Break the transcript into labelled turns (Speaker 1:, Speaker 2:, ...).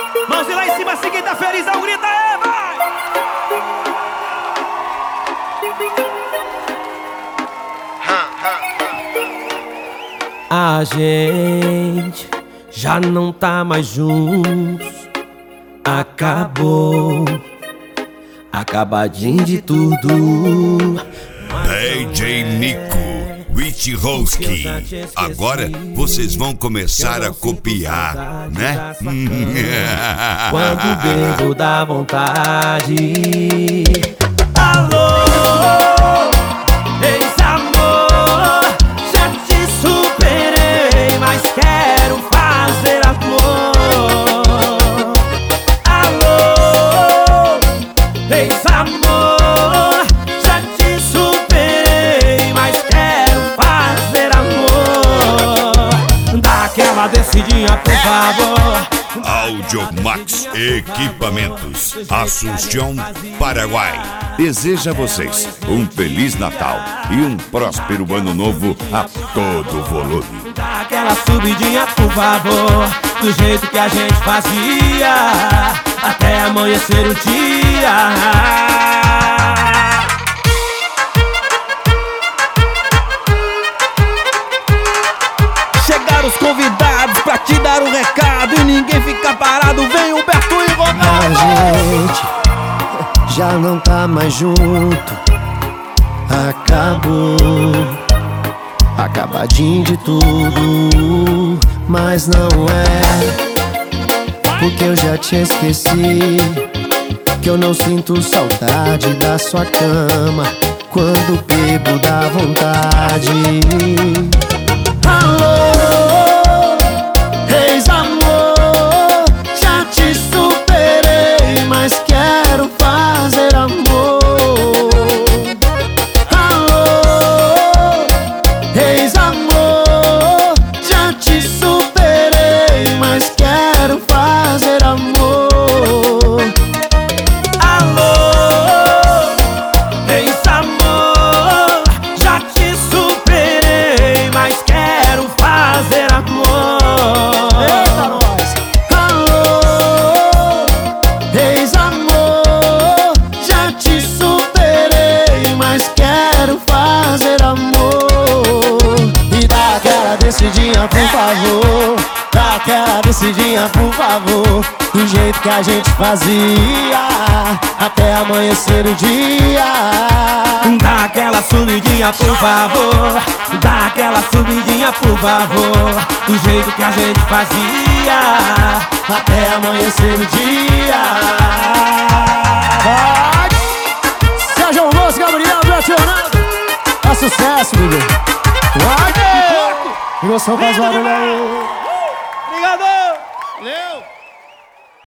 Speaker 1: Mãozinha lá em cima, assim quem tá felizão, grita aí, vai! A gente já não tá mais juntos. Acabou, acabadinho de tudo.
Speaker 2: DJ Nico, Witchowski. Agora vocês vão começar a copiar, né?
Speaker 1: Quando bebo dá vontade. Alô, ex-amor, já te superei, mas quero fazer amor. Alô, ex-amor, já te superei, mas quero fazer amor. Dá aquela descidinha, por favor.
Speaker 2: Audiomax Equipamentos, Assunção, Paraguai.
Speaker 3: Deseja a vocês um Feliz Natal e um próspero Ano Novo a todo volume.
Speaker 1: Dá aquela subidinha, por favor, do jeito que a gente fazia, até amanhecer o dia. Chegaram os convidados pra te dar um recado e ninguém fica parado, vem Humberto e Ronaldo.
Speaker 4: A gente já não tá mais junto. Acabou, acabadinho de tudo. Mas não é porque eu já te esqueci, que eu não sinto saudade da sua cama. Quando bebo dá vontade. Alô, ex-amor, já te superei, mas quero fazer amor. Alô, ex-amor, já te superei, mas quero fazer amor.
Speaker 1: Alô, ex-amor, já te superei, mas quero fazer amor.
Speaker 4: Eita, nós! Alô, ex-amor, já te superei, mas quero fazer amor. E dá aquela descidinha, por favor. Dá aquela descidinha, por favor, do jeito que a gente fazia, até amanhecer o dia.
Speaker 1: Dá aquela subidinha, por favor. Dá aquela subidinha, por favor, do jeito que a gente fazia,
Speaker 4: Até amanhecer o dia. Vai! Sérgio Almoço, Gabriel, Fernando. É sucesso, bebê. Vai! E você faz barulho aí.
Speaker 1: Obrigado!
Speaker 5: Valeu!